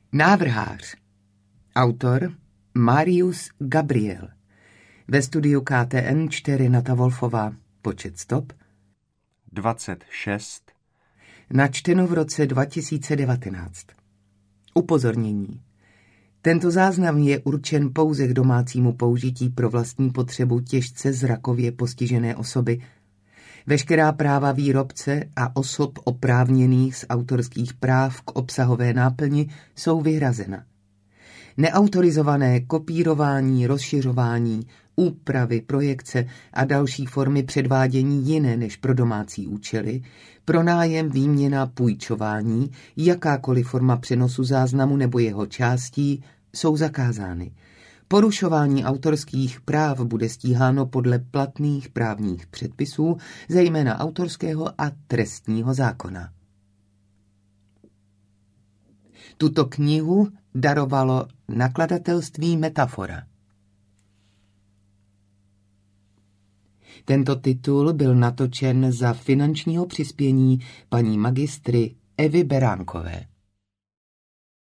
Návrhář. Autor Marius Gabriel. Ve studiu KTN 4 Nata Wolfová. Počet stop 26. Načteno v roce 2019. Upozornění. Tento záznam je určen pouze k domácímu použití pro vlastní potřebu těžce zrakově postižené osoby. Veškerá práva výrobce a osob oprávněných z autorských práv k obsahové náplni jsou vyhrazena. Neautorizované kopírování, rozšiřování, úpravy, projekce a další formy předvádění jiné než pro domácí účely, pronájem, výměna, půjčování, jakákoliv forma přenosu záznamu nebo jeho částí jsou zakázány. Porušování autorských práv bude stíháno podle platných právních předpisů, zejména autorského a trestního zákona. Tuto knihu darovalo nakladatelství Metafora. Tento titul byl natočen za finančního přispění paní magistry Evy Beránkové.